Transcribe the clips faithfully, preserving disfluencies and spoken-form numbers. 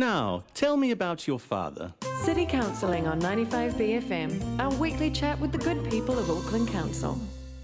Now, tell me about your father. City Councilling on ninety-five B F M, our weekly chat with the good people of Auckland Council.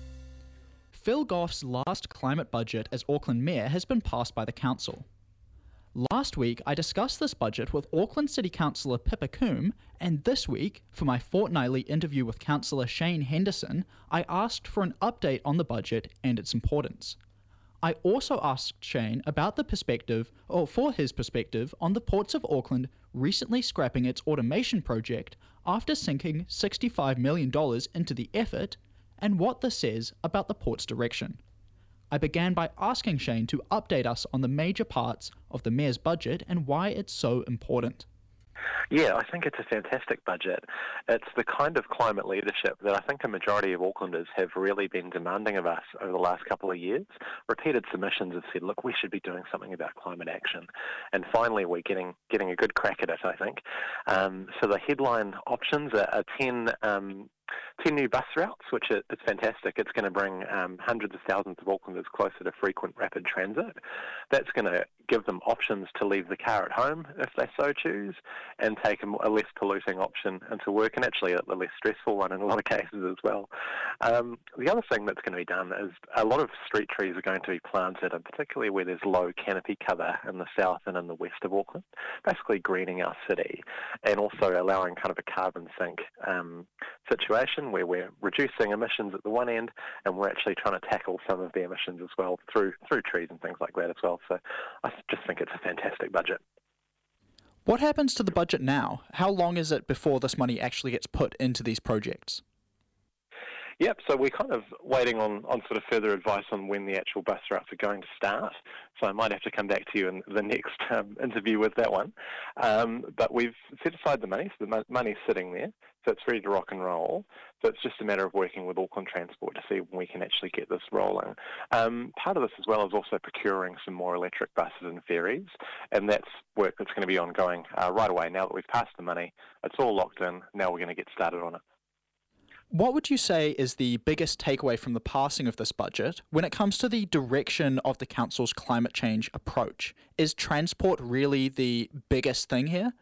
Phil Goff's last climate budget as Auckland Mayor has been passed by the council. Last week, I discussed this budget with Auckland City Councillor Pippa Coombe, and this week, for my fortnightly interview with Councillor Shane Henderson, I asked for an update on the budget and its importance. I also asked Shane about the perspective, or for his perspective, on the Ports of Auckland recently scrapping its automation project after sinking sixty-five million dollars into the effort, and what this says about the port's direction. I began by asking Shane to update us on the major parts of the Mayor's budget and why it's so important. Yeah, I think it's a fantastic budget. It's the kind of climate leadership that I think a majority of Aucklanders have really been demanding of us over the last couple of years. Repeated submissions have said, look, we should be doing something about climate action. And finally, we're getting getting a good crack at it, I think. Um, so the headline options are, are ten... Um, ten new bus routes, which is fantastic. It's going to bring um, hundreds of thousands of Aucklanders closer to frequent rapid transit. That's going to give them options to leave the car at home if they so choose, and take a, a less polluting option into work, and actually a, a less stressful one in a lot of cases as well. Um, the other thing that's going to be done is a lot of street trees are going to be planted, and particularly where there's low canopy cover in the south and in the west of Auckland, basically greening our city, and also allowing kind of a carbon sink um, situation where we're reducing emissions at the one end, and we're actually trying to tackle some of the emissions as well through through trees and things like that as well. So I just think it's a fantastic budget. What happens to the budget now? How long is it before this money actually gets put into these projects? Yep, so we're kind of waiting on, on sort of further advice on when the actual bus routes are going to start. So I might have to come back to you in the next um, interview with that one. Um, but we've set aside the money, so the mo- money's sitting there, so it's ready to rock and roll. So it's just a matter of working with Auckland Transport to see when we can actually get this rolling. Um, part of this as well is also procuring some more electric buses and ferries, and that's work that's going to be ongoing uh, right away. Now that we've passed the money, it's all locked in. Now we're going to get started on it. What would you say is the biggest takeaway from the passing of this budget when it comes to the direction of the council's climate change approach? Is transport really the biggest thing here?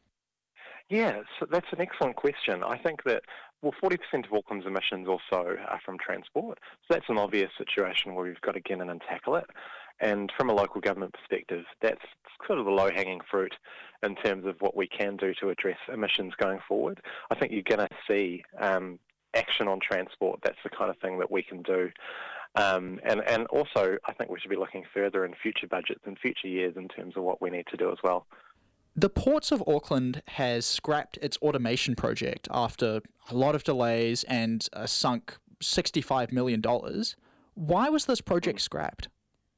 Yeah, so that's an excellent question. I think that, well, forty percent of Auckland's emissions also are from transport. So that's an obvious situation where we've got to get in and tackle it. And from a local government perspective, that's sort of the low-hanging fruit in terms of what we can do to address emissions going forward. I think you're going to see um, action on transport. That's the kind of thing that we can do. Um, and, and also, I think we should be looking further in future budgets and future years in terms of what we need to do as well. The Ports of Auckland has scrapped its automation project after a lot of delays and uh, sunk sixty-five million dollars. Why was this project scrapped?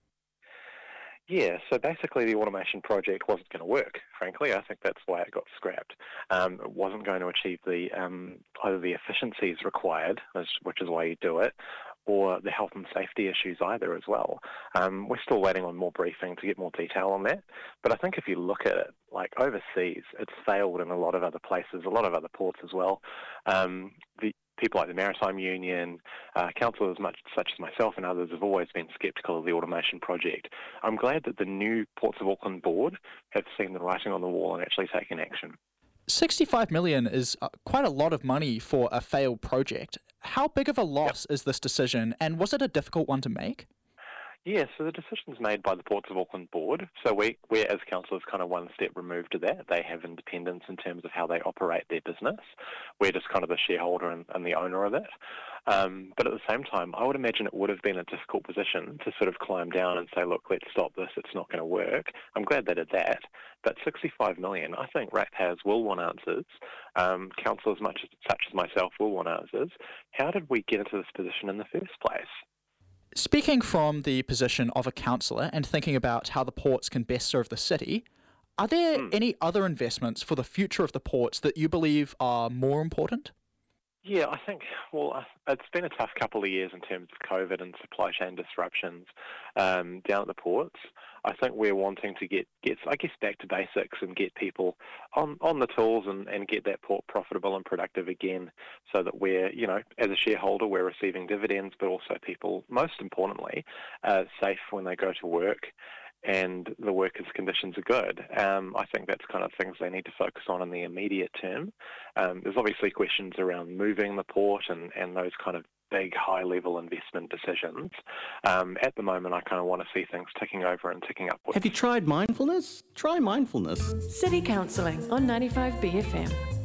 Yeah, so basically the automation project wasn't going to work, frankly. I think that's why it got scrapped. Um, it wasn't going to achieve the um, either the efficiencies required, which is why you do it, or the health and safety issues either as well. Um, we're still waiting on more briefing to get more detail on that. But I think if you look at it, like overseas, it's failed in a lot of other places, a lot of other ports as well. Um, the People like the Maritime Union, uh, councillors much, such as myself and others have always been sceptical of the automation project. I'm glad that the new Ports of Auckland board have seen the writing on the wall and actually taken action. sixty-five million dollars is uh, quite a lot of money for a failed project. How big of a loss yep. is this decision, and was it a difficult one to make? Yeah, so the decision's made by the Ports of Auckland board. So we, we're, as councillors, kind of one step removed to that. They have independence in terms of how they operate their business. We're just kind of the shareholder and, and the owner of it. Um, but at the same time, I would imagine it would have been a difficult position to sort of climb down and say, look, let's stop this, it's not going to work. I'm glad they did that. But sixty-five million dollars, I think ratepayers will want answers. Um, councillors much as, such as myself will want answers. How did we get into this position in the first place? Speaking from the position of a councillor and thinking about how the ports can best serve the city, are there mm. any other investments for the future of the ports that you believe are more important? Yeah, I think, well, it's been a tough couple of years in terms of COVID and supply chain disruptions um, down at the ports. I think we're wanting to get, get, I guess, back to basics and get people on, on the tools and, and get that port profitable and productive again so that we're, you know, as a shareholder, we're receiving dividends, but also people, most importantly, uh, safe when they go to work. and the workers' conditions are good. Um, I think that's kind of things they need to focus on in the immediate term. Um, there's obviously questions around moving the port and, and those kind of big, high-level investment decisions. Um, at the moment, I kind of want to see things ticking over and ticking upwards. Have you tried mindfulness? Try mindfulness. City Counselling on ninety-five B F M.